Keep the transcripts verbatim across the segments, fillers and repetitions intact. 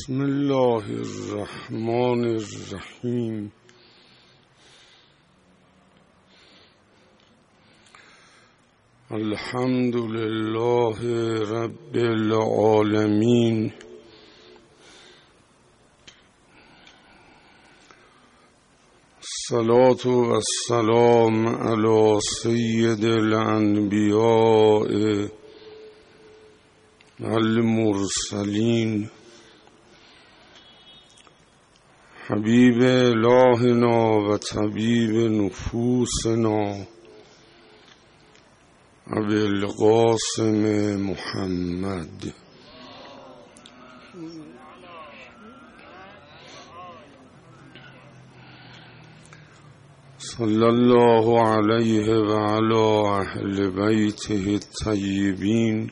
بسم الله الرحمن الرحیم. الحمد لله رب العالمین. الصلاة و السلام علی سید الانبیاء المرسلین حبیب الهنا و طبیب نفوسنا ابی القاسم محمد. صلی الله علیه و علی اهل بیته الطیبین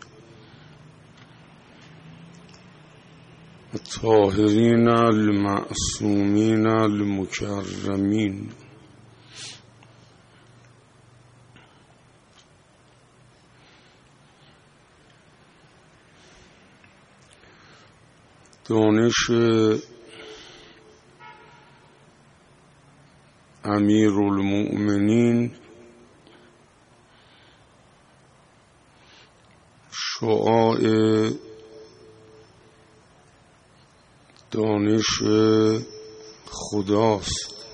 الطاهرین المعصومین المکرمین. دانش امیرالمؤمنین شعاع دانش خداست.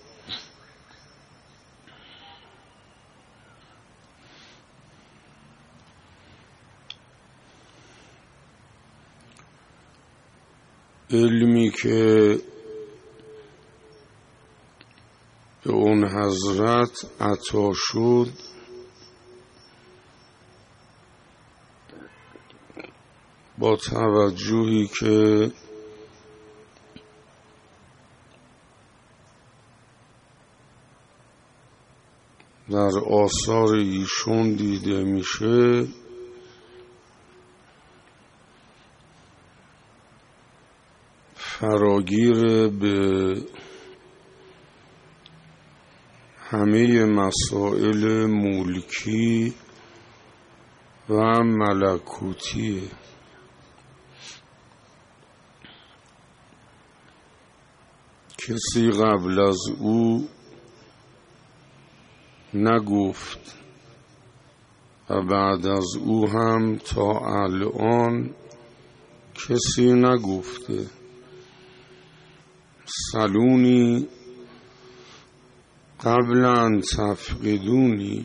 علمی که به اون حضرت عطا شد با توجهی که در آثار ایشون دیده میشه، فراگیر به همه مسائل ملکی و ملکوتی. کسی قبل از او نگفت و بعد از او هم تا الان کسی نگفته. سلونی قبل ان تفقدونی،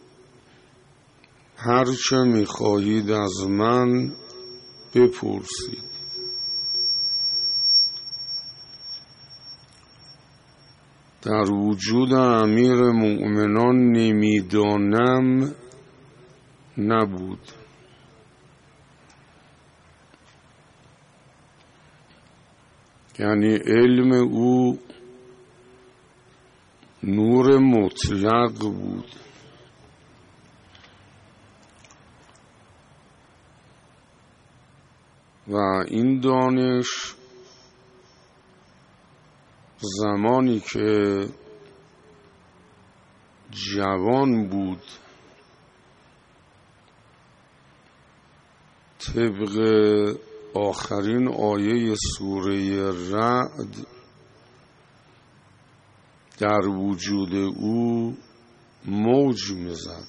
هرچه میخواهید از من بپرسید. در وجود امیر مؤمنان نمیدانم نبود. یعنی علم او نور مطلق بود. و این دانش زمانی که جوان بود طبق آخرین آیه سوره رعد در وجود او موج میزد.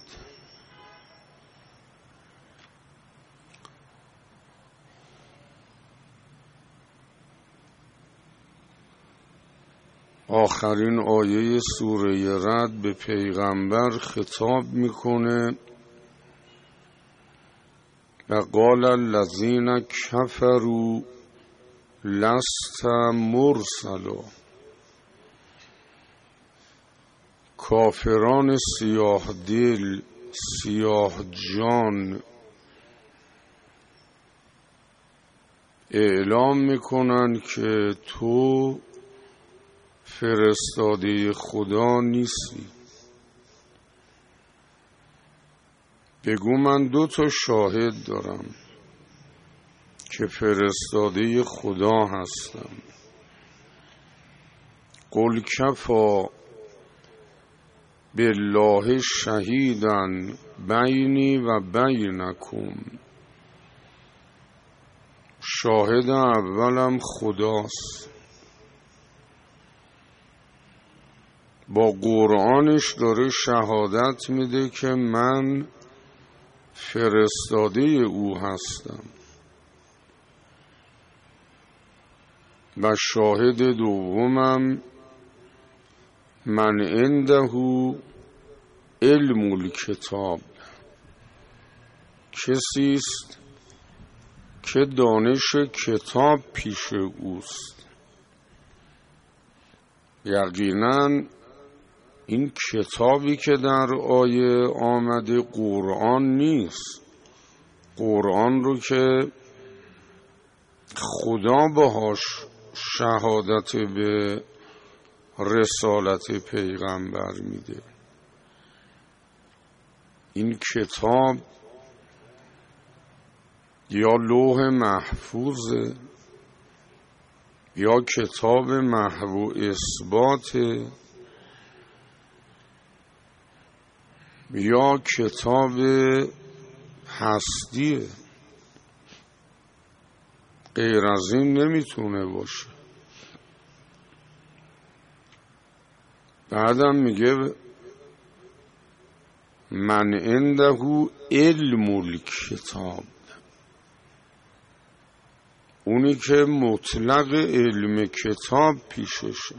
آخرین آیه سوره رعد به پیغمبر خطاب میکنه و قال الذین کفروا لست مرسلا. کافران سیاه دل، سیاه جان اعلام میکنن که تو فرستاده خدا نیستی. بگو من دو تا شاهد دارم که فرستاده خدا هستم. قل کفا بالله شهیدا بینی و بینکم. شاهد اولم خداست، با قرآنش داره شهادت میده که من فرستاده او هستم. و شاهد دومم من عنده علم الکتاب، کسی است که دانش کتاب پیش اوست. یقینا این کتابی که در آیه آمده قرآن نیست، قرآن رو که خدا باهاش شهادت به رسالت پیغمبر میده. این کتاب یا لوح محفوظه یا کتاب محو اثباته یا کتاب هستیه، غیر از این نمیتونه باشه. بعدم میگه من عنده علم الکتاب، اونی که مطلق علم کتاب پیششه.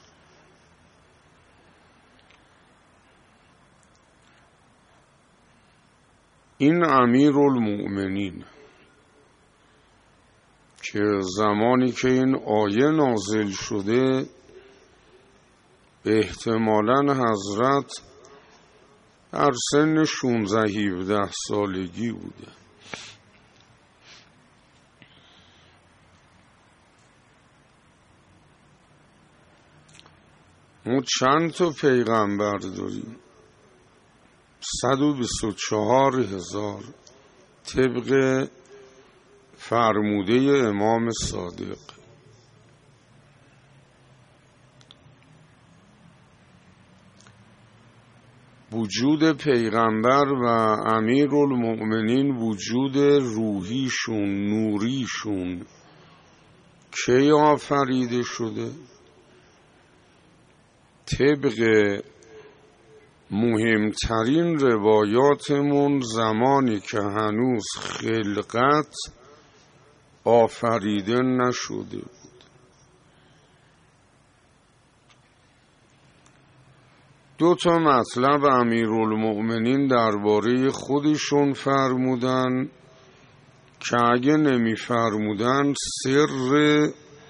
این امیرالمؤمنین که زمانی که این آیه نازل شده احتمالاً حضرت در سن شانزده هفده سالگی بوده. ما چند تا پیغمبر داریم؟ صد و بیست و چهار هزار طبق فرموده امام صادق. وجود پیغمبر و امیرالمؤمنین وجود روحیشون، نوریشون کی آفریده شده؟ طبق مهمترین روایاتمون زمانی که هنوز خلقت آفریده نشده بود. دو تا مطلب امیرالمؤمنین درباره خودشون فرمودن که اگه نمی فرمودن سر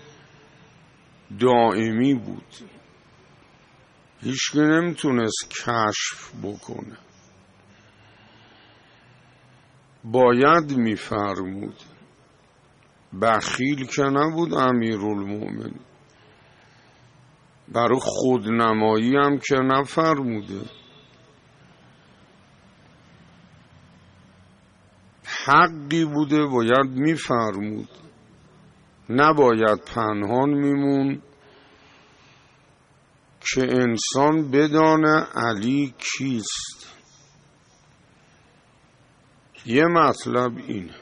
دائمی بود، هیچکی نمیتونست کشف بکنه، باید میفرمود. بخیل که نبود امیرالمؤمنین، برای خودنمایی هم که نفرموده، حقی بوده باید میفرمود، نباید پنهان میمون که انسان بدانه علی کیست. یه مطلب اینه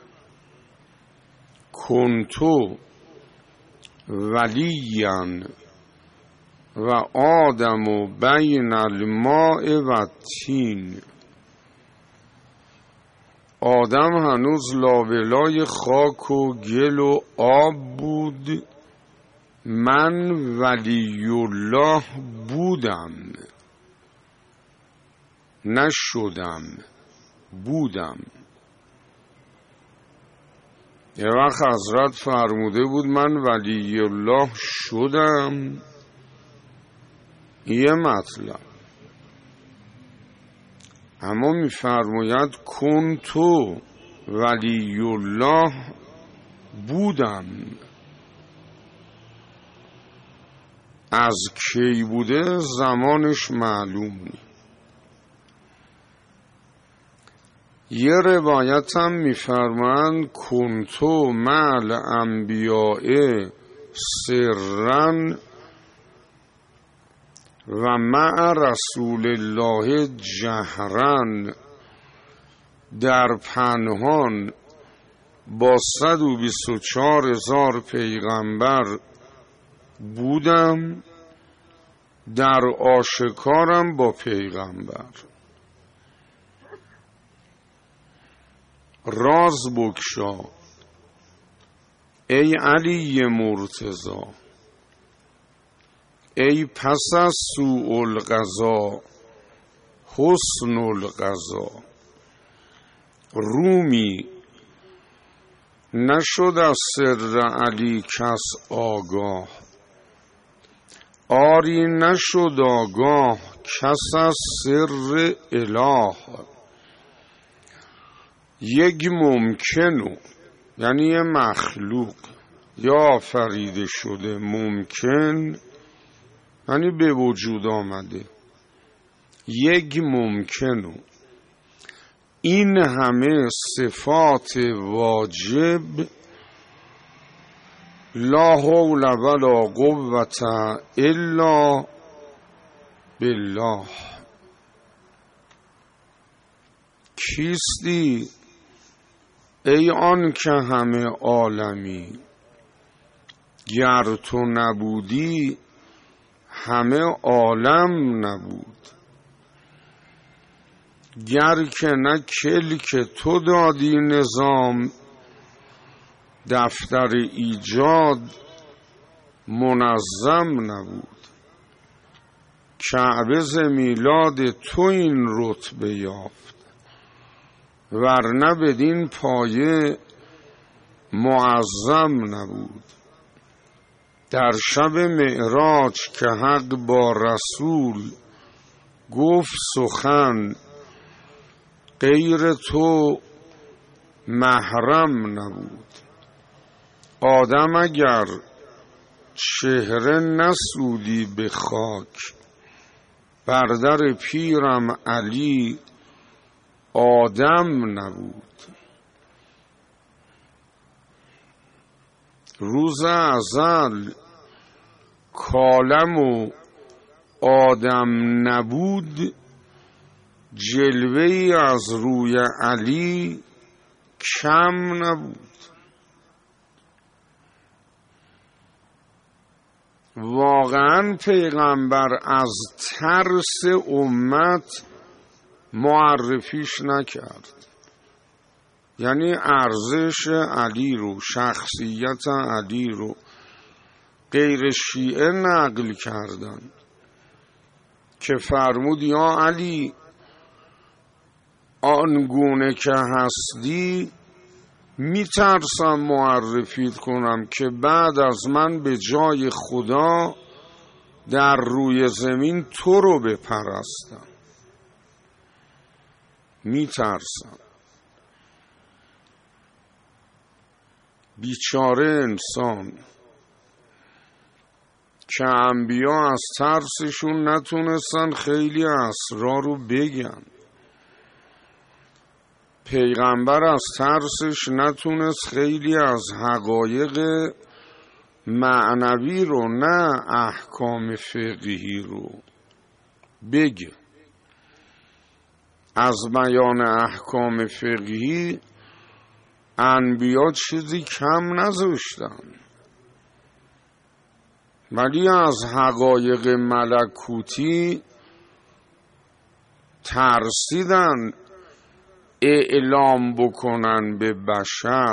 کنتو ولیاً و آدم و بین الماء و تین. آدم هنوز لابلای خاک و گل و آب بود، من ولی الله بودم، نشدم، بودم. یه وقت حضرت فرموده بود من ولی الله شدم، یه مطلب. اما میفرماید کنتو ولی الله بودم. از کی بوده زمانش معلوم نیست. یه روایت هم میفرمایند کنتو مع الانبیاء سرا و مع رسول الله جهرا، در پنهان با صد و بیست و چهار هزار پیغمبر بودم، در آشکارم با پیغمبر. راز بگشا ای علی مرتضی، ای پس از سوء القضا حسن القضا. رومی نشد از سر علی کس آگاه، آری نشد آگاه کس از سر اله. یک ممکنو یعنی یه مخلوق یا آفریده شده، ممکن یعنی به وجود آمده، یک ممکنو این همه صفات واجب، لا حول ولا قوة الا بالله. کیستی ای آن که همه عالمی، گر تو نبودی همه عالم نبود. گر که نه کلک تو دادی نظام، دفتر ایجاد منظم نبود. کعبه ز میلاد تو این رتبه یافت، ورنه بدین پایه معظم نبود. در شب معراج که حق با رسول گفت سخن، غیر تو محرم نبود. آدم اگر چهره نسودی به خاک، بر در پیرم علی آدم نبود. روز ازل کالم و آدم نبود، جلوه ای از روی علی کم نبود. واقعا پیغمبر از ترس امت معرفیش نکرد، یعنی ارزش علی رو، شخصیت علی رو غیر شیعه نقل کردن که فرمود یا علی آنگونه که هستی میترسم معرفیت کنم که بعد از من به جای خدا در روی زمین تو رو بپرستم. میترسم. بیچاره انسان که انبیا از ترسشون نتونستن خیلی اسرار رو بگن، پیغمبر از ترسش نتونست خیلی از حقایق معنوی رو نه احکام فقهی رو بگه. از بیان احکام فقهی انبیا چیزی کم نذاشتن، ولی از حقایق ملکوتی ترسیدن اعلام بکنن به بشر.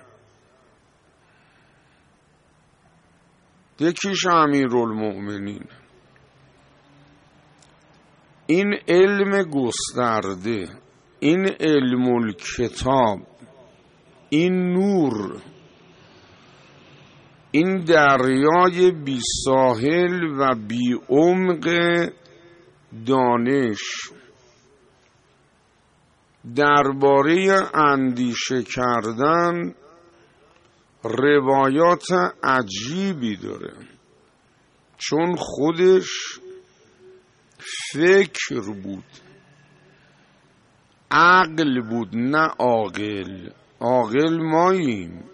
یکیش امیرالمؤمنین. این علم گسترده، این علم الکتاب، این نور، این دریای بی ساحل و بی عمق دانش درباره اندیشه کردن روایات عجیبی داره، چون خودش فکر بود، عقل بود نه عاقل. عاقل ماییم.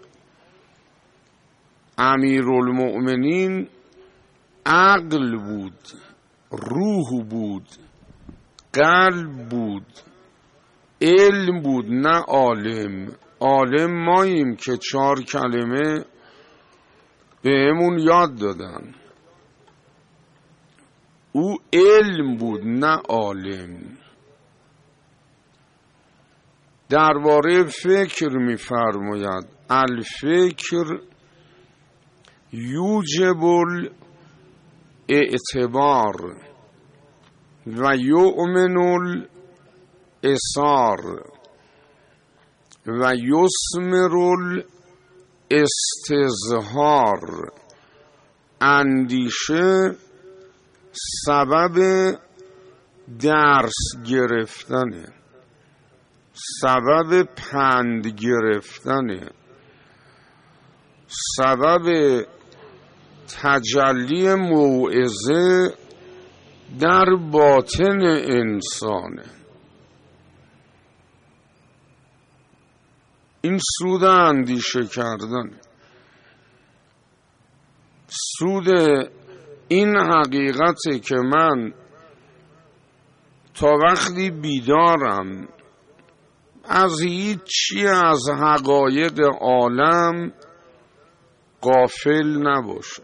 امیرالمؤمنین عقل بود، روح بود، قلب بود، علم بود نه عالم. عالم ماییم که چهار کلمه بهمون یاد دادن. او علم بود نه عالم. درباره فکر می‌فرماید الفکر یوجب الاعتبار و یؤمن الاثار و یثمر الاستظهار. اندیشه سبب درس گرفتنه، سبب پند گرفتنه، سبب تجلی موعظه در باطن انسانه. این سود اندیشه کردن، سود این حقیقته که من تا وقتی بیدارم از هیچی از حقایق عالم غافل نباشم،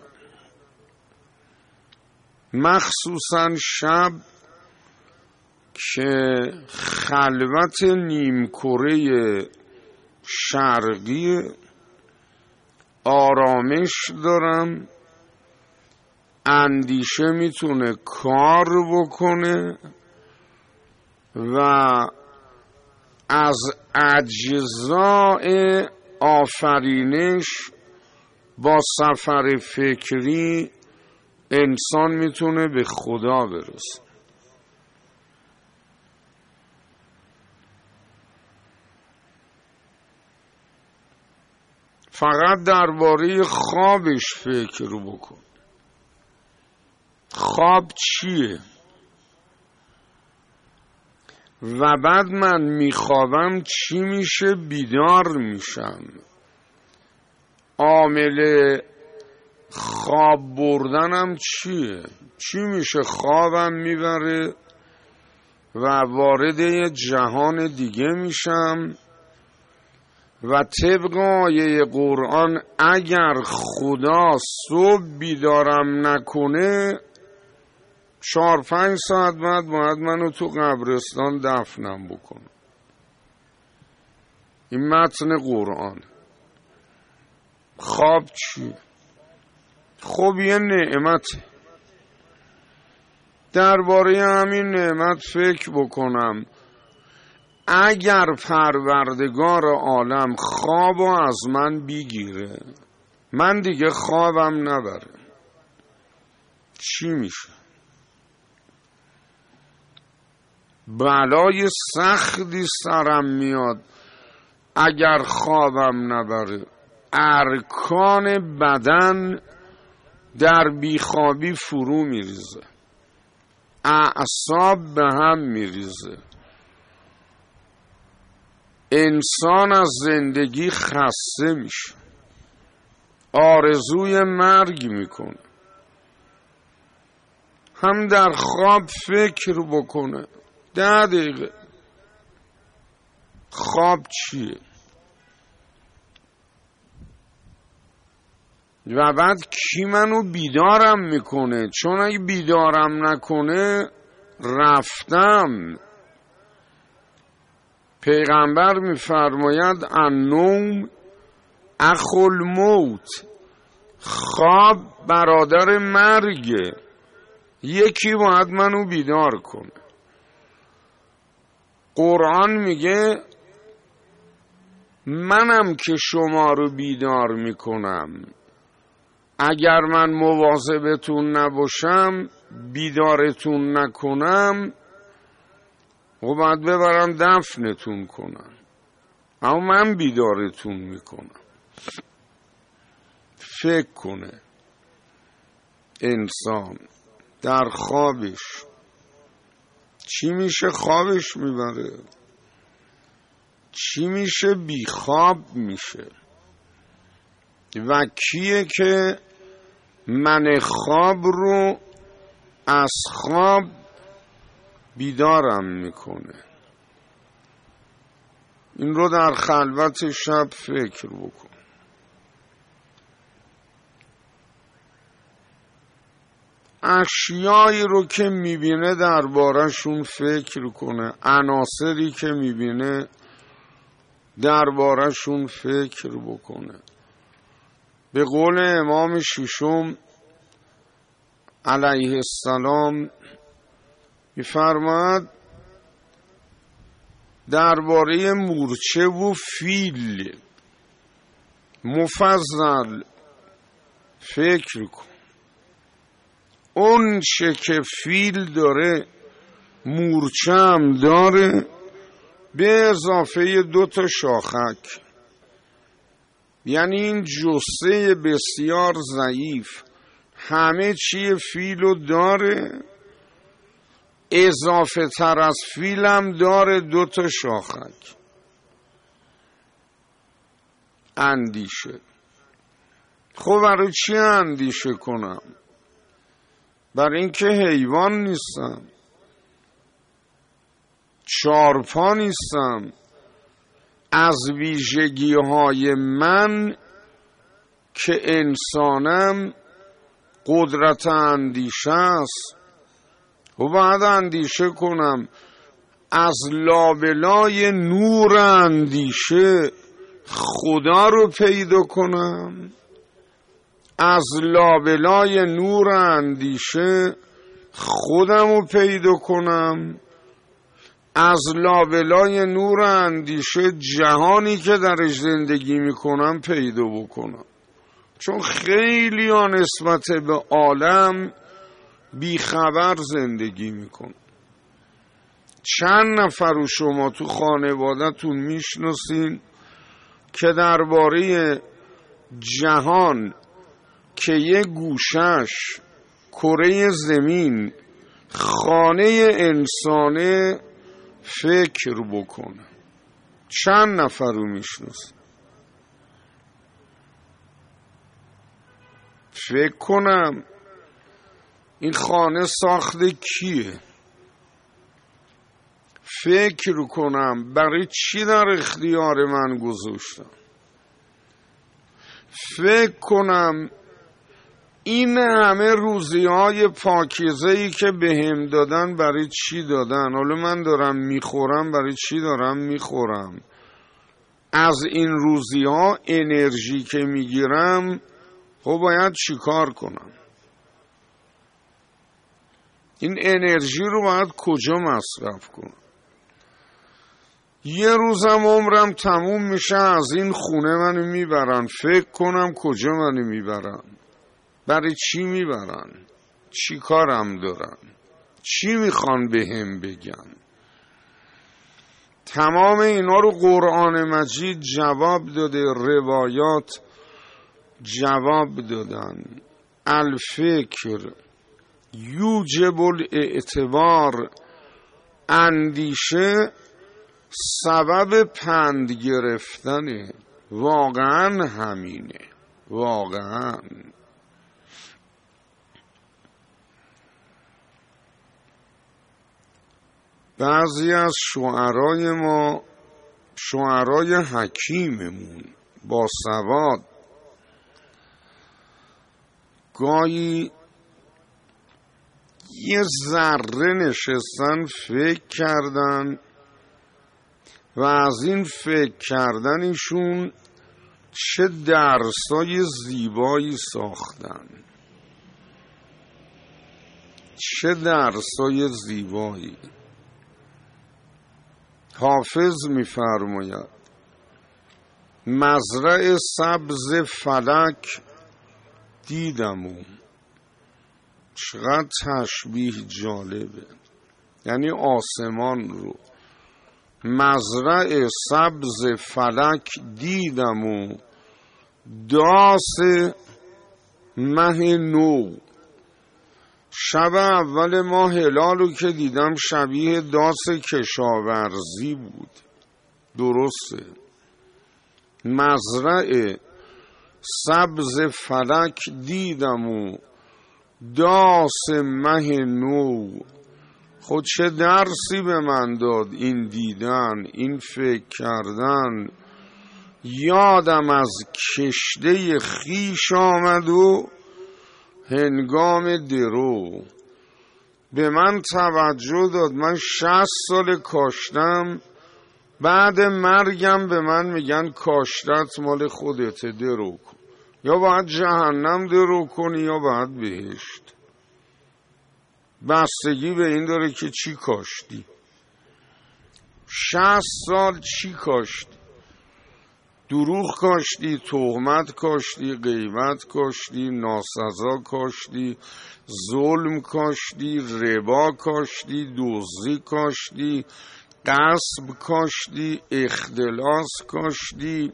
مخصوصا شب که خلوت نیمکره شرقی آرامش دارم، اندیشه میتونه کار بکنه و از اجزای آفرینش با سفر فکری انسان میتونه به خدا برسه. فقط درباره خوابش فکر بکن. خواب چیه؟ و بعد من میخوابم چی میشه؟ بیدار میشم. عامل خواب بردنم چیه؟ چی میشه؟ خوابم میبره و وارد یه جهان دیگه میشم و طبق آیه قرآن اگر خدا صبح بیدارم نکنه چهار پنج ساعت بعد باید منو تو قبرستان دفنم بکنه. این متن قرآن. خواب چی؟ خب یه نعمته. درباره همین نعمت فکر بکنم. اگر پروردگار عالم خوابو از من بگیره، من دیگه خوابم نبره، چی میشه؟ بلای سختی سرم میاد اگر خوابم نبره. ارکان بدن در بیخوابی فرو میریزه، اعصاب به هم میریزه، انسان از زندگی خسته میشه، آرزوی مرگ میکنه. هم در خواب فکر بکنه ده دقیقه خواب چیه و بعد کی منو بیدارم میکنه، چون اگه بیدارم نکنه رفتم. پیغمبر میفرماید النوم اخو الموت، خواب برادر مرگه، یکی باید منو بیدار کنه. قرآن میگه منم که شما رو بیدار میکنم، اگر من مواظبتون نباشم بیدارتون نکنم و بعد ببرم دفنتون کنم، اما من بیدارتون میکنم. فکر کنه انسان در خوابش چی میشه؟ خوابش میبره. چی میشه؟ بی خواب میشه. و کیه که من خواب رو از خواب بیدارم میکنه؟ این رو در خلوت شب فکر بکن. اشیایی رو که میبینه درباره‌شون فکر کنه، عناصری که میبینه درباره‌شون فکر بکنه. به قول امام ششم علیه السلام می‌فرماید درباره مورچه و فیل مفضل فکر کن. اون چه که فیل داره مورچه هم داره، به اضافه دو تا شاخک. یعنی این جثه بسیار ضعیف همه چی فیلو داره، اضافه تر از فیل هم داره دو تا شاخک. اندیشه. خب برای چی اندیشه کنم؟ برای اینکه حیوان نیستم، چارپا نیستم. از ویژگی های من که انسانم قدرت اندیشه است و باید اندیشه کنم. از لابلای نور اندیشه خدا رو پیدا کنم، از لابلای نور اندیشه خودم رو پیدا کنم، از لابلای نور اندیشه جهانی که درش زندگی میکنم پیدا بکنم. چون خیلی ها نسبت به عالم بیخبر زندگی میکنم. چند نفر رو شما تو خانواده‌تون میشناسین که درباره جهان که یه گوشش کره زمین خانه انسانه فکر بکنه؟ چند نفر رو میشناسین؟ فکر کنم این خانه ساخت کیه؟ فکر کنم برای چی در اختیار من گذاشتم؟ فکر کنم این همه روزی های پاکیزه‌ای که بهم دادن برای چی دادن؟ حالا من دارم میخورم، برای چی دارم میخورم؟ از این روزی ها انرژی که میگیرم خب باید چی کار کنم؟ این انرژی رو باید کجا مصرف کنم؟ یه روزم عمرم تموم میشه، از این خونه منو میبرن، فکر کنم کجا منو میبرن، برای چی میبرن، چی کارم دارن، چی میخوان بهم بگن. تمام اینا رو قرآن مجید جواب داده، روایات جواب دادن. الفکر یوجب الاعتبار، اندیشه سبب پند گرفتنه. واقعا همینه، واقعا. بعضی از شعرای ما، شعرای حکیممون با سواد، گاهی یه ذره نشستن فکر کردن و از این فکر کردنشون چه درسای زیبایی ساختن، چه درسای زیبایی. حافظ می‌فرماید مزرع سبز فلک دیدمو. چقدر تشبیه جالبه. یعنی آسمان رو، مزرع سبز فلک دیدمو، داس مه نو. شب اول ماه هلالو که دیدم شبیه داس کشاورزی بود. درسته. مزرع سبز فلک دیدم و داس مه نو، خود چه درسی به من داد این دیدن، این فکر کردن. یادم از کشته خیش آمد و هنگام درو به من توجه داد. من شصت سال کاشتم، بعد مرگم به من میگن کاشتت مال خودته، درو کن. یا باید جهنم درو کنی یا باید بهشت. بستگی به این داره که چی کاشتی. شصت سال چی کاشتی؟ دروغ کاشتی، تهمت کاشتی، غیبت کاشتی، ناسزا کاشتی، ظلم کاشتی، ربا کاشتی، دزدی کاشتی، غصب کاشتی، اختلاس کاشتی،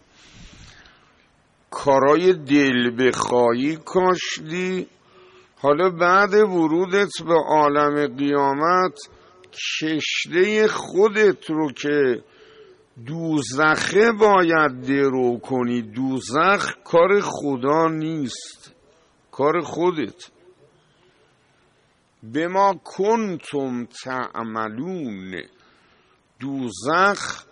کارای دل بخوایی کاشتی. حالا بعد ورودت به عالم قیامت کشته خودت رو که دوزخه باید درو کنی. دوزخ کار خدا نیست، کار خودت. بما کنتم تعملون. دوزخ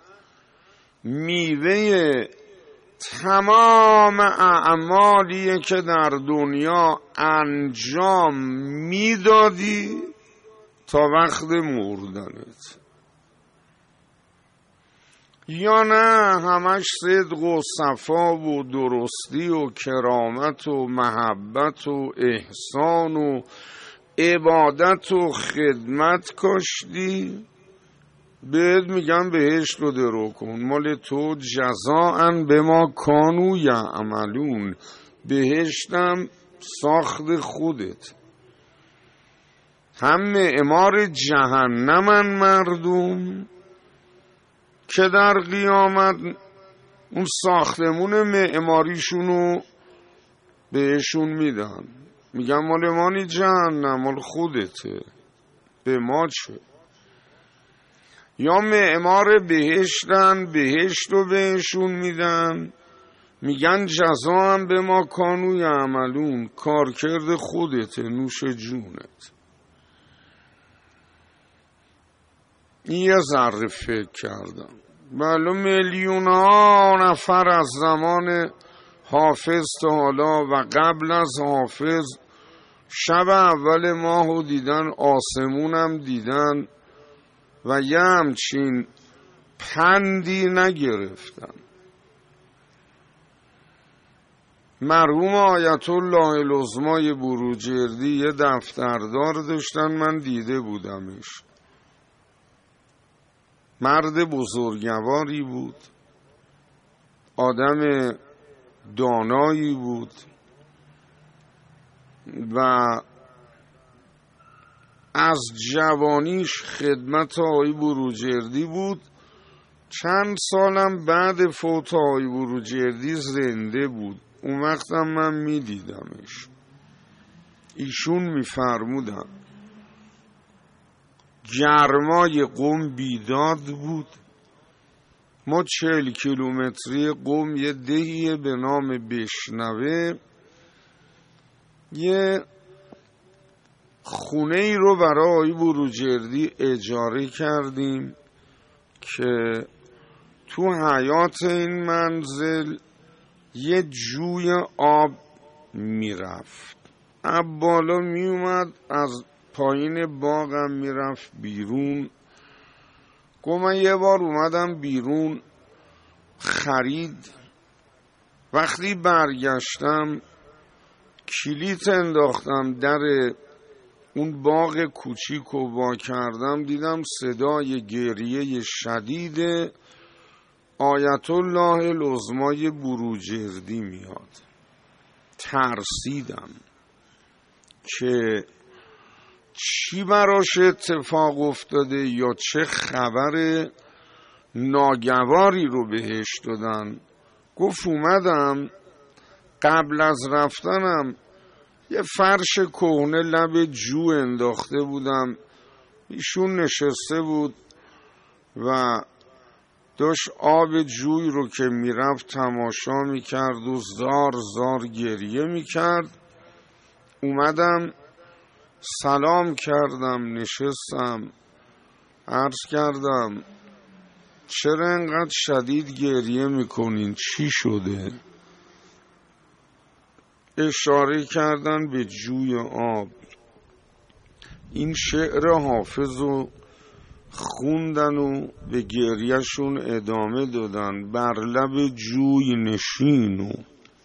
میوه تمام اعمالیه که در دنیا انجام میدادی تا وقت مردنت. یا نه همش صدق و صفا و درستی و کرامت و محبت و احسان و عبادت و خدمت کاشتی؟ بهت میگم بهشت رو درو کن، مال تو جزاءً بما کانوا یعملون. بهشتم ساخت خودت. هم معمار جهنمن مردم که در قیامت اون ساختمون معماریشونو بهشون میدن، میگن مال مانی جهنم، مال خودته، به ما چه؟ یا معمار بهشتن، بهشت رو بهشون میدن، میگن جزاءً بما کانوا یعملون، کارکرد خودته، نوش جونت. یه ذره فکر کردم. بله میلیون ها نفر از زمان حافظ تا حالا و قبل از حافظ شب اول ماهو دیدن، آسمونم دیدن و یه همچین پندی نگرفتن. مرحوم آیت الله العظمای بروجردی یه دفتردار داشتن، من دیده بودمش. مرد بزرگواری بود، آدم دانایی بود و از جوانیش خدمت آقای بروجردی بود. چند سالم بعد فوت آقای بروجردی زنده بود. اون وقتم من می دیدمش. ایشون می فرمودن گرمای قم بیداد بود. ما چهل کیلومتری قم یه دهیه به نام بشنوه، یه خونه ای رو برای آقای بروجردی اجاره کردیم که تو حیاط این منزل یه جوی آب میرفت، از بالا میومد از پایین باغم میرفت بیرون. گفت من یه بار اومدم بیرون خرید، وقتی برگشتم کلیت انداختم در اون باغ کوچیک و وا کردم، دیدم صدای گریه شدید آیت الله العظمای بروجردی میاد. ترسیدم که چی براش اتفاق افتاده یا چه خبر ناگواری رو بهش دادن. گفت اومدم قبل از رفتنم یه فرش کهنه لب جو انداخته بودم، ایشون نشسته بود و داشت آب جوی رو که میرفت تماشا میکرد و زار زار گریه میکرد. اومدم سلام کردم، نشستم، عرض کردم چرا انقدر شدید گریه میکنین؟ چی شده؟ اشاره کردن به جوی آب. این شعر حافظ رو خوندن و به گریهشون ادامه دادن. بر لب جوی نشین و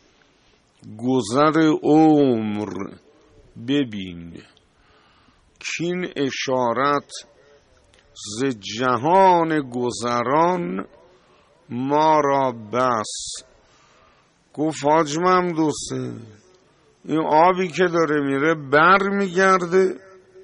گذر عمر ببین، کین اشارت ز جهان گذران ما را بس. گفت حاج ممدوسه این آبی که داره میره بر میگرده؟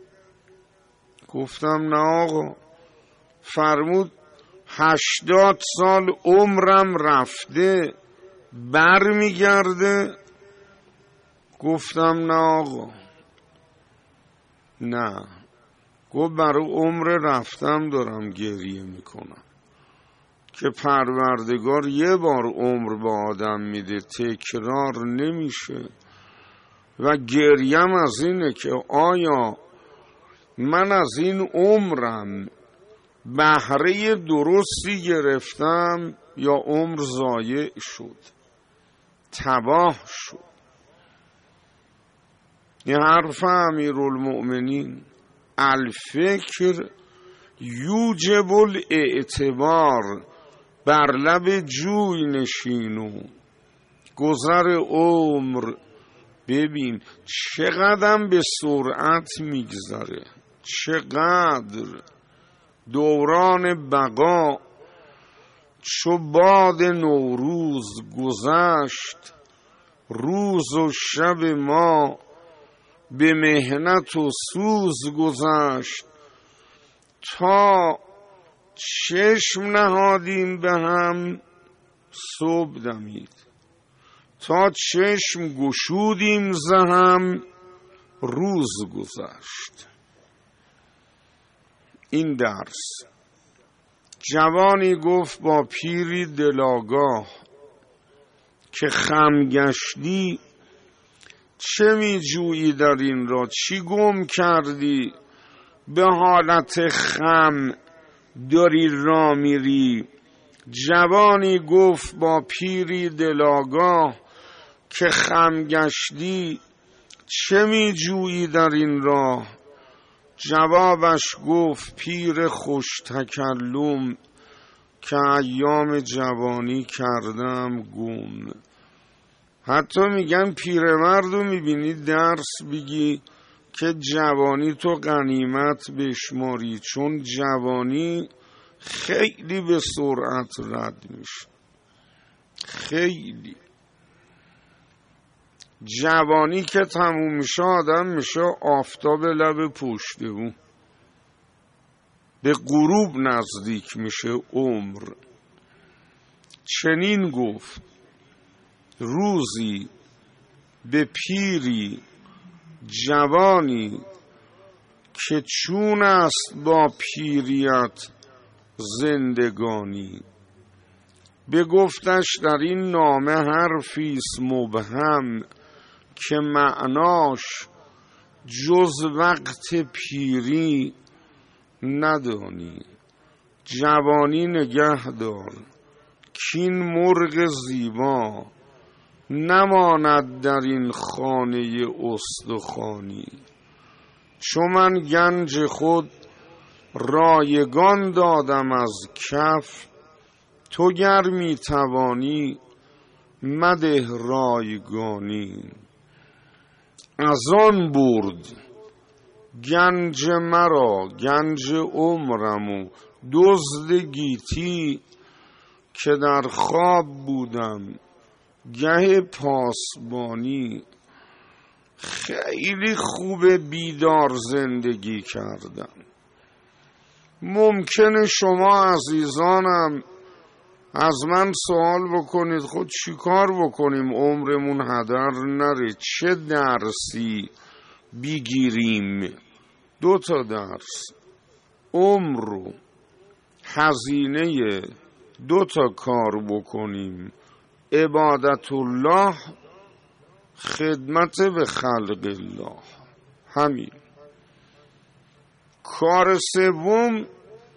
گفتم نه آقا. فرمود هشتاد سال عمرم رفته بر میگرده؟ گفتم نه آقا نه. گفت برای عمر رفتم دارم گریه میکنم که پروردگار یه بار عمر به آدم میده، تکرار نمیشه. و گریم از اینه که آیا من از این عمرم بهره درستی گرفتم یا عمر ضایع شد، تباه شد. این حرف امیرالمؤمنین الفکر یوجب الاعتبار، بر لب جوی نشین و گذر عمر ببین. چقدر به سرعت میگذره، چقدر دوران بقا. چو باد نوروز گذشت روز و شب ما، به مهنت و سوز گذشت تا چشم نهادیم به هم صبح دمید. تا چشم گشودیم ز هم روز گذشت. این درس. جوانی گفت با پیری دلاگاه که خم گشتی چه می جویی در این را؟ چی گم کردی به حالت خم داری را میری؟ جوانی گفت با پیری دلاگاه که خم گشتی چه می جویی در این راه؟ جوابش گفت پیر خوش تکلم که ایام جوانی کردم گم. حتی میگن پیرمردو میبینی درس بگی که جوانی تو غنیمت بشماری، چون جوانی خیلی به سرعت رد میشه. خیلی جوانی که تموم میشه آدم میشه آفتاب لب پشتمون، به غروب نزدیک میشه عمر. چنین گفت روزی به پیری جوانی که چون است با پیریت زندگانی. بگفتش در این نامه حرفیست مبهم که معناش جز وقت پیری ندانی. جوانی نگه دار کین مرغ زیبا نماند در این خانه استخوانی. چون من گنج خود رایگان دادم از کف، تو گر می توانی مده رایگانی. از آن برد گنج مرا گنج عمرم و دزد گیتی، که در خواب بودم گه پاسبانی. خیلی خوب بیدار زندگی کردم. ممکنه شما عزیزانم از من سوال بکنید خود چی کار بکنیم عمرمون هدر نره، چه درسی بگیریم؟ دو تا درس. عمر رو هزینه دو تا کار بکنیم: عبادت الله، خدمت به خلق الله. همین. کار سوم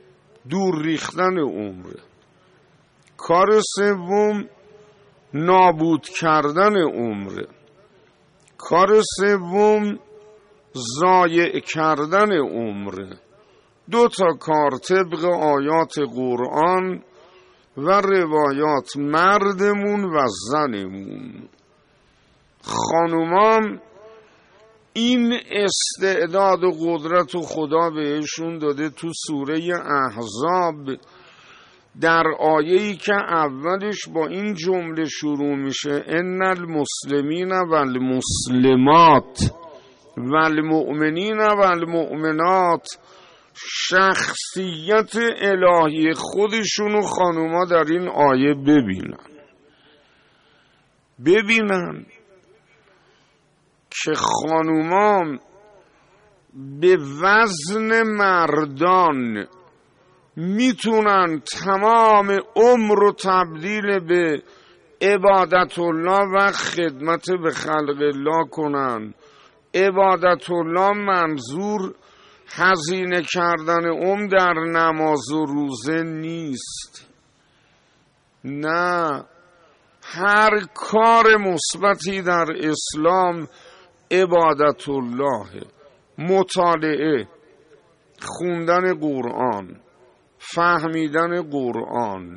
دور ریختن عمره. کار سوم نابود کردن عمره. کار سوم ضایع کردن عمره. دو تا کار طبق آیات قرآن و روایات مردمون و زنمون. خانومام این استعداد و قدرت و خدا بهشون داده. تو سوره احزاب در آیه‌ای که اولش با این جمله شروع میشه ان المسلمین و المسلمات و المؤمنین و المؤمنات، شخصیت الهی خودشونو خانوما در این آیه ببینن ببینن که خانوما به وزن مردان میتونن تمام عمر رو تبدیل به عبادت الله و خدمت به خلق الله کنن. عبادت الله منظور هزینه کردن عمر در نماز و روزه نیست، نه، هر کار مثبتی در اسلام عبادت الله. مطالعه، خوندن قرآن، فهمیدن قرآن،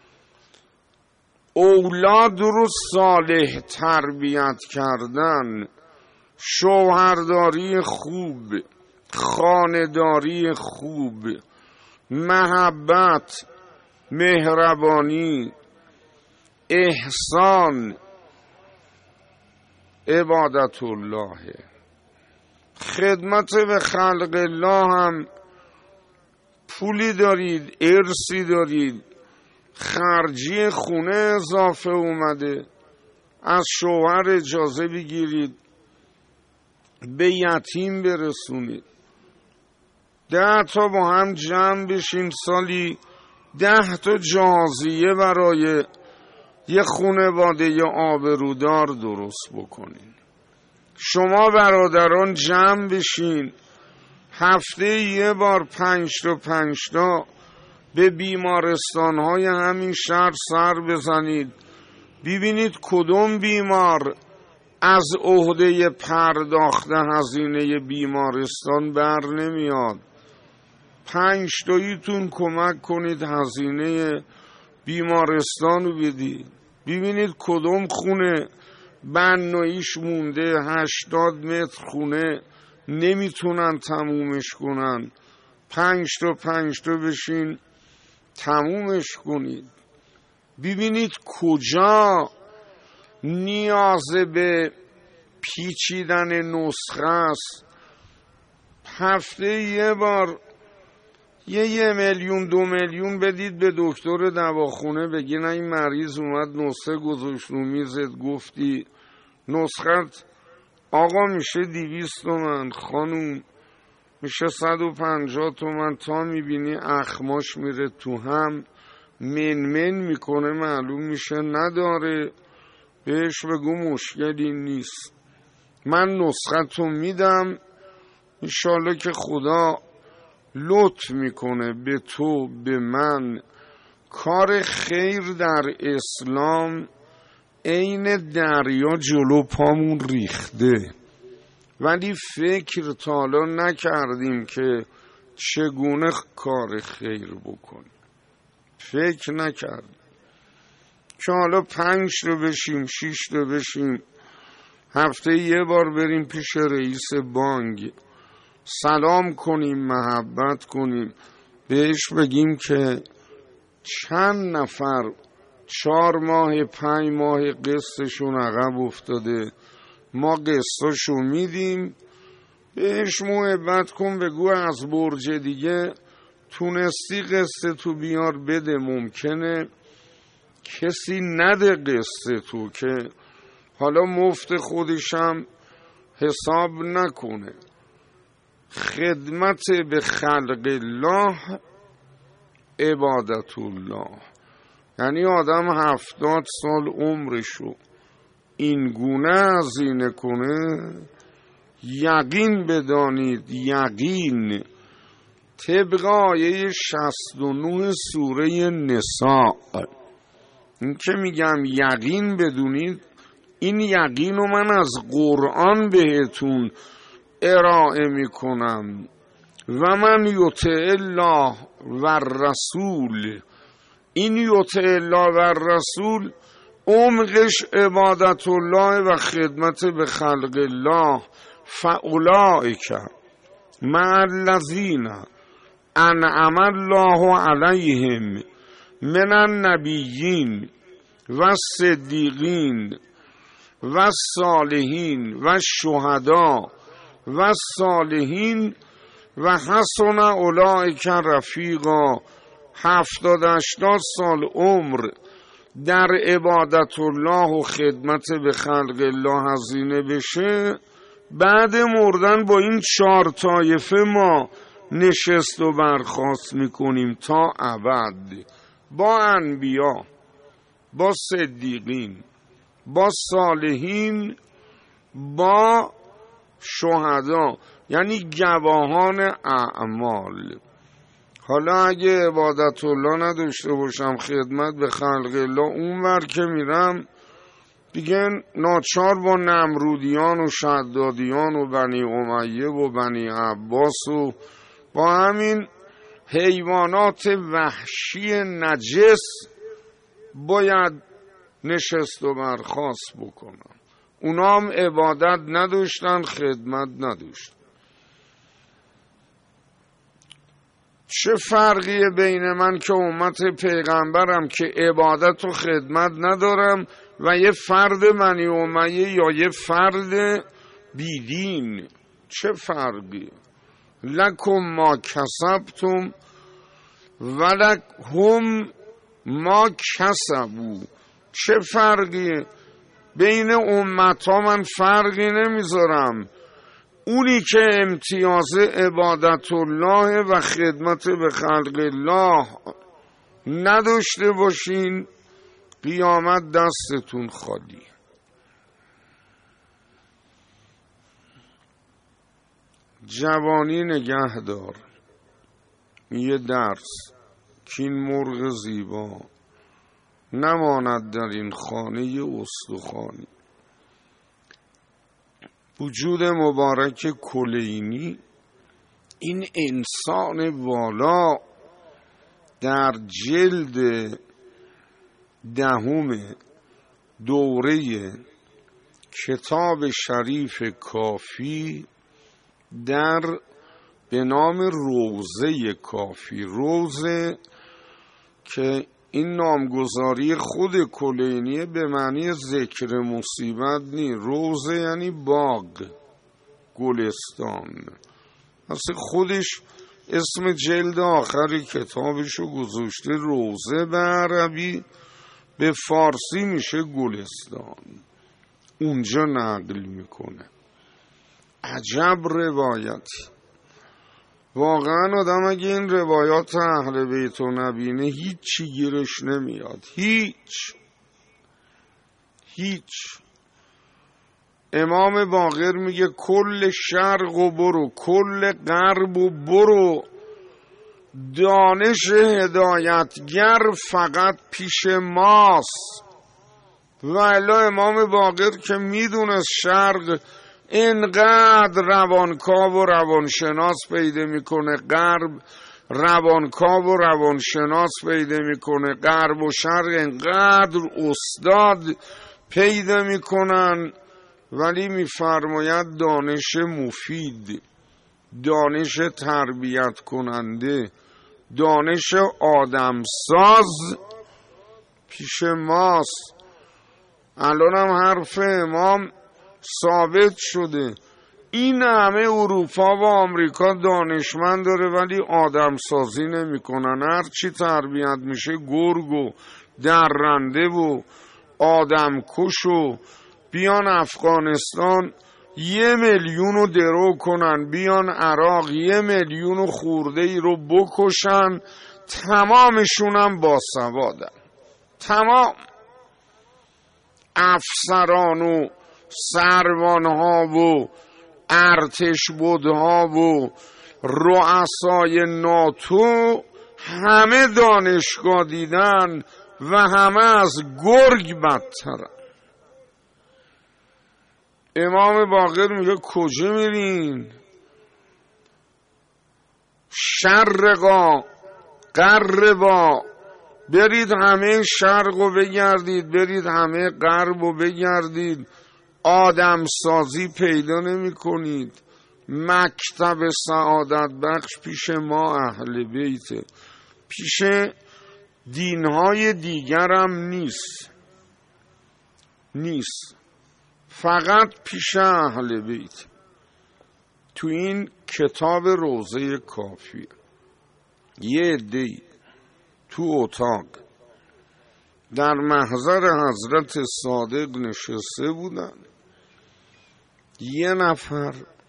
اولاد رو صالح تربیت کردن، شوهرداری خوب، خانه‌داری خوب، محبت، مهربانی، احسان، عبادت الله. خدمت به خلق الله هم پولی دارید، ارثی دارید، خرجی خونه اضافه اومده، از شوهر اجازه بگیرید به یتیم برسونید. ده تا با هم جمع بشین سالی ده تا جهازیه برای یه خانواده یه آبرودار درست بکنین. شما برادران جمع بشین هفته یه بار پنج تا پنج تا به بیمارستان‌های همین شهر سر بزنید، ببینید کدوم بیمار از عهده پرداخت هزینه بیمارستان بر نمیاد. پنج تاییتون کمک کنید هزینه بیمارستان رو بدید. ببینید کدوم خونه بناییش مونده، هشتاد متر خونه نمیتونن تمومش کنن، پنج تا پنج تا بشین تمومش کنید. ببینید کجا نیاز به پیچیدن نسخه است. هفته یه بار یه یه میلیون دو میلیون بدید به دکتر دواخونه، بگین این مریض اومد نسخه گذاشت رو میزت، گفتی نسخت آقا میشه دویست تومن، خانوم میشه صد و پنجاه تومن، تا میبینی اخماش میره تو هم، منمن میکنه، معلوم میشه نداره. بهش بگو مشکلی نیست، من نسختو میدم، انشالله که خدا لطف میکنه به تو به من. کار خیر در اسلام عین دریا جلو پامون ریخته، ولی فکر تا حالا نکردیم که چگونه کار خیر بکنیم. فکر نکردیم که حالا پنج رو بشیم، شیش رو بشیم، هفته یه بار بریم پیش رئیس بانک سلام کنیم، محبت کنیم، بهش بگیم که چند نفر چهار ماه پنج ماه قسطشون عقب افتاده، ما قسطشو میدیم، بهش محبت کن، بگو از برج دیگه تونستی قسط تو بیار بده، ممکنه کسی نده قسط تو که حالا مفت خودشم حساب نکنه. خدمت به خلق الله عبادت الله. یعنی آدم هفتاد سال عمرشو این گونه هزینه کنه، یقین بدانید، یقین طبق آیه شصت و نه سوره نساء. این که میگم یقین بدونید، این یقین رو من از قرآن بهتون ارائه میکنم. و من یطع الله و الرسول، این یطع الله و الرسول عمقش عبادت الله و خدمت به خلق الله. فاولئک مع الذین انعم الله علیهم من النبیین و الصدیقین و الصالحین و الشهداء و الصالحین و حسن اولئک رفیقا. هفتاد هشتاد سال عمر در عبادت الله و خدمت به خلق الله هزینه بشه، بعد مردن با این چهار طایفه ما نشست و برخاست میکنیم تا ابد، با انبیا، با صدیقین، با صالحین، با شهدا، یعنی گواهان اعمال. حالا اگه عبادت الله نداشته باشم، خدمت به خلق الله، اونور که میرم دیگه ناچار با نمرودیان و شدادیان و بنی امیه و بنی عباس و با همین حیوانات وحشی نجس باید نشست و برخاست بکنم. اونا هم عبادت نداشتن، خدمت نداشتن. چه فرقیه بین من که امت پیغمبرم که عبادت و خدمت ندارم و یه فرد بنی امیه یا یه فرد بیدین؟ چه فرقی؟ لکم ما کسبتم ولکهم ما کسبو. چه فرقی بین امت ها؟ من فرقی نمیذارم. اونی که امتیاز عبادت الله و خدمت به خلق الله نداشته باشین، قیامت دستتون خالی. جوانی نگه دار، یه درس که این مرغ زیبا نماند در این خانه استخوانی. وجود مبارک کلینی، این انسان والا، در جلد دهم دوره کتاب شریف کافی در به نام روضه کافی، روضه که این نامگذاری خود کلینیه به معنی ذکر مصیبت نی. روضه یعنی باغ، گلستان. اصلا خودش اسم جلد آخری کتابشو گذاشته روضه به عربی، به فارسی میشه گلستان. اونجا نقل میکنه. عجب روایتی. واقعا آدم اگه این روایات اهل بیت و نبینه هیچی گیرش نمیاد. هیچ هیچ امام باقر میگه کل شرق و برو، کل غرب و برو، دانش هدایتگر فقط پیش ماست. و الا امام باقر که میدونه شرق اینقدر روانکاو و روانشناس پیدا میکنه، غرب روانکاو و روانشناس پیدا میکنه، غرب و شرق اینقدر استاد پیدا میکنن، ولی میفرماید دانش مفید، دانش تربیت کننده، دانش آدمساز پیش ماست. الان هم حرف امام ثابت شده. این همه اروپا و آمریکا دانشمند داره ولی آدم سازی نمی کنن. هر چی تربیت میشه گرگ و درنده و آدم کش و بیان افغانستان یه میلیون رو درو کنن، بیان عراق یه میلیون و خورده ای رو بکشن، تمامشون هم باسوادن. تمام افسران و سروانها و ارتش بودها و رؤسای ناتو همه دانشگاه دیدن و همه از گرگ بدترن. امام باقر میگه کجا میرین؟ شرقا غربا، برید همه شرق رو بگردید، برید همه غرب رو بگردید، آدم سازی پیدا نمی کنید. مکتب سعادت بخش پیش ما اهل بیته، پیش دینهای دیگرم نیست نیست فقط پیش اهل بیت. تو این کتاب روضه کافی یه عده‌ای تو اتاق در محضر حضرت صادق نشسته بودن، یه نفر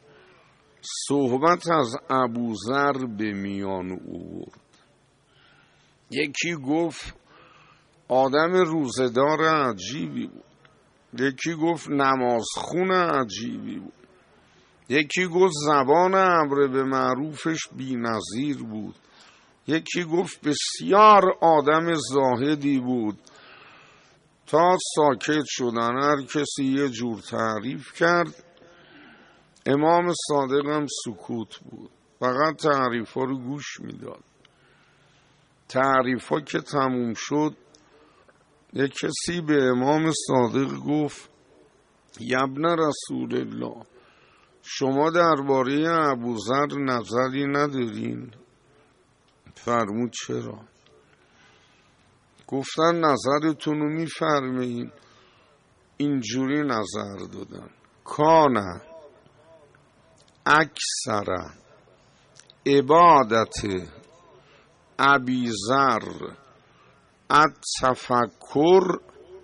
صحبت از ابوذر به میان آورد. یکی گفت آدم روزه‌دار عجیبی بود، یکی گفت نمازخون عجیبی بود، یکی گفت زبان امر به معروفش بی‌نظیر بود، یکی گفت بسیار آدم زاهدی بود. تا ساکت شدن هر کسی یه جور تعریف کرد. امام صادق هم سکوت بود، فقط تعریف ها رو گوش میداد. تعریف ها که تموم شد یک کسی به امام صادق گفت ابن رسول الله، شما درباره ابوذر نظری ندارین؟ فرمود چرا؟ گفتن نظرتون رو میفرمایین. اینجوری نظر دادن کانه اکثر عبادت ابیذر التفکر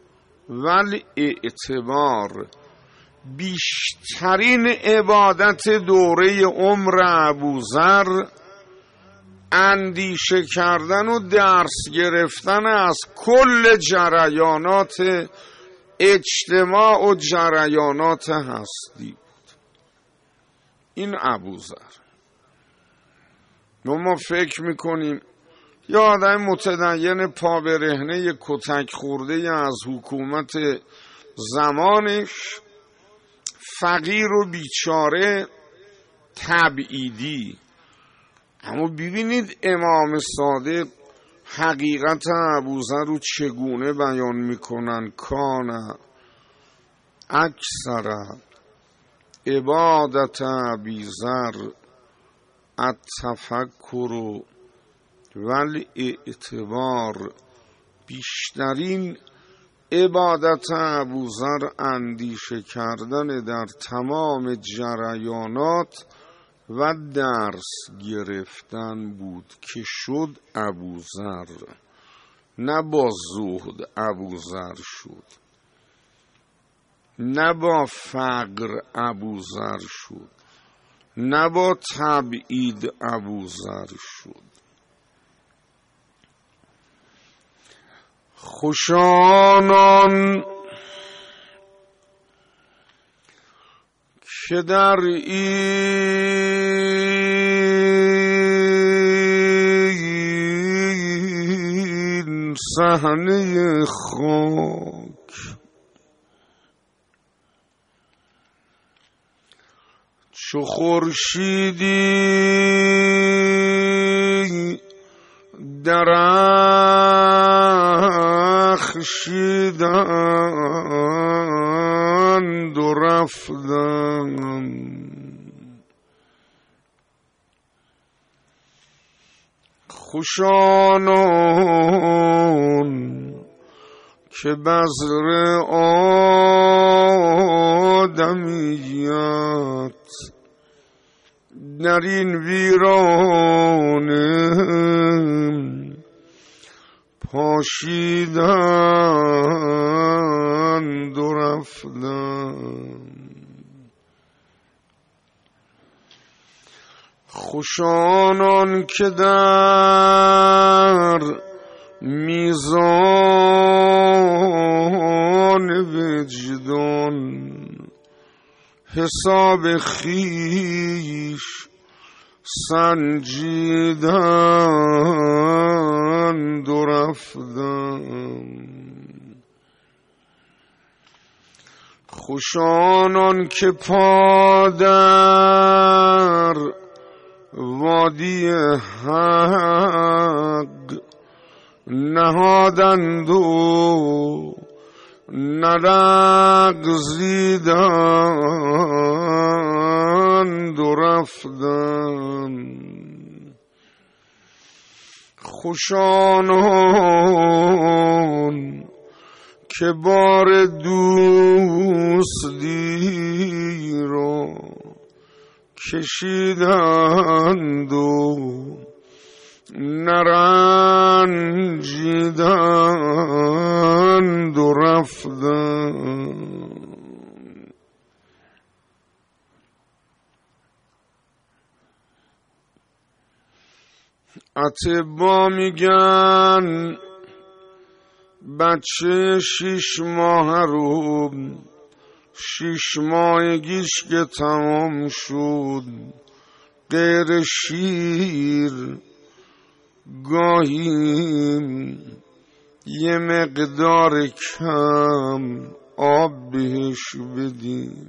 والاعتبار، بیشترین عبادت دوره عمر ابوذر اندیشه کردن و درس گرفتن از کل جریانات اجتماع و جریانات هستی بود. این ابوذر. ما فکر میکنیم یه آدم متدین پا برهنه کتک خورده از حکومت زمانش، فقیر و بیچاره تبعیدی. اما ببینید امام صادق حقیقت ابوذر رو چگونه بیان میکنن. کان اکثر عبادت ابیذر التفکر والاعتبار، بیشترین عبادت ابوذر اندیشه کردن در تمام جریانات و درس گرفتن بود که شد ابوذر. نه با زهد ابوذر شد، نه با فقر ابوذر شد، نه با تبعید ابوذر شد. خوشانان که در این صحنه خاک چو خورشیدی درخشیدند و رفتند، خوشانان که بذر آدمیت در این ویرانه پاشیدند و رفتند. خوشانان که در میزان وجدان حساب خیش سنجیدند و رفتم. خوش آنان که پا در وادی حق نهادند و نلغزیدند و رفتند. خوش آنان که بار دوستی را کشیدند و نرنجیدند و رفتند. اطبا میگن بچه شیش ماه رو شیش ماهگیش که تمام شد غیر شیر گاهی یه مقدار کم آب بهش بدیم.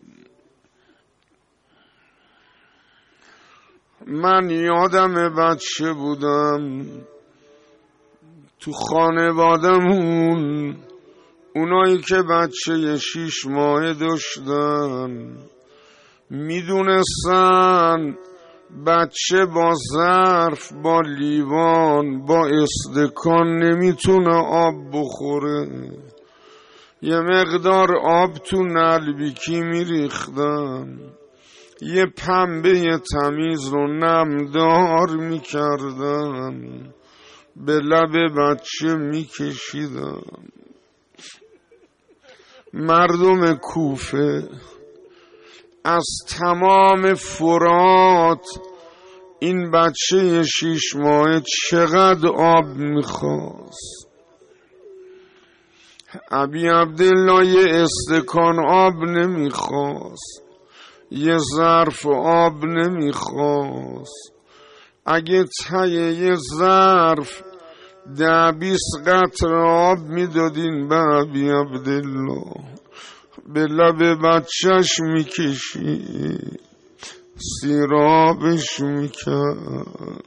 من یادم بچه بودم تو خانوادمون اونایی که بچه شیش ماه داشتن میدونستن بچه با ظرف با لیوان با استکان نمیتونه آب بخوره. یه مقدار آب تو نلبیکی میریختن، یه پنبه تمیز رو نمدار میکردن، به لب بچه میکشیدن. مردم کوفه از تمام فرات این بچه شیش ماه چقدر آب میخواست. ابی عبدالله یه استکان آب نمیخواست، یه ظرف آب نمیخواست. اگه تایه یه ظرف ده بیست قطره آب میدادین به ابی عبدالله، به لب بچهش میکشید، سیرابش میکرد.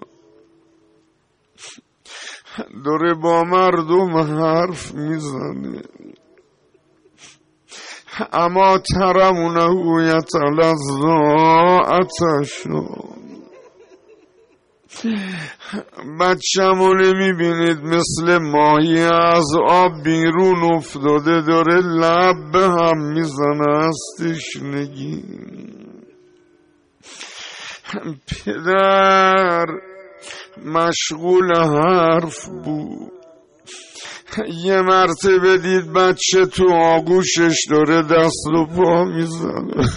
داره با مردم حرف میزنه. اما ترمونه یتلظا عطشان. بچه‌مو نمیبینید مثل ماهی از آب بیرون افتاده داره لب به هم میزنه از تشنگی. پدر مشغول حرف بود. یه مرتبه دید بچه تو آغوشش داره دست و پا میزنه.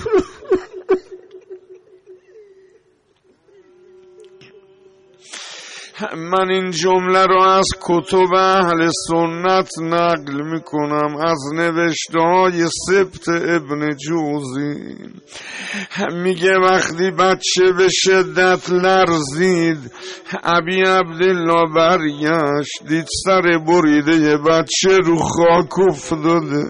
من این جمله رو از کتب اهل سنت نقل میکنم، از نوشته های سبت ابن جوزی. میگه وقتی بچه به شدت لرزید ابی عبدالله برگشت، دید سر بریده بچه رو خاک افتاده.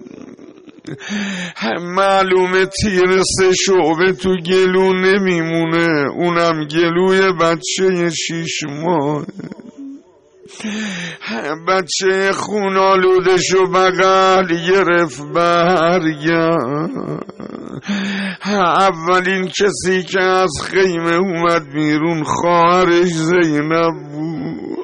معلومه تیر سه شعبه تو گلو نمیمونه، اونم گلوی بچه شیش ماه. بچه خون آلودشو بغل گرفت برگرد. اولین کسی که از خیمه اومد بیرون خواهرش زینب بود.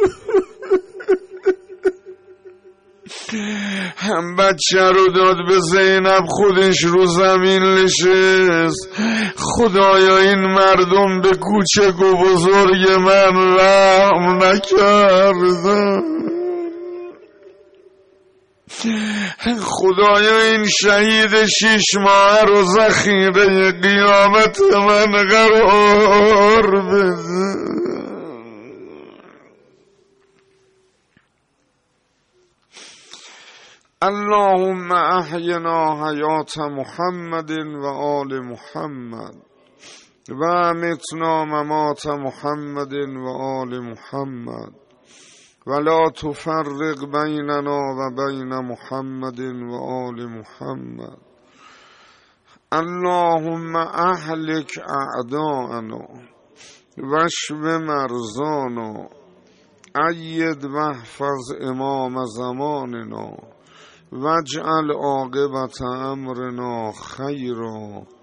هم بچه رو داد به زینب، خودش رو زمین نشست. خدایا این مردم به کوچک و بزرگ من رحم نکردن. خدایا این شهید شیش ماه رو ذخیره قیامت من قرار بده. اللهم احینا حیات محمد و آل محمد و متنا ممات محمد و آل محمد ولا تفرق بیننا و بین محمد و آل محمد. اللهم اهلک اعداءنا واشف مرضانا اید واحفظ امام زماننا واجعل عاقبت امرنا خیرا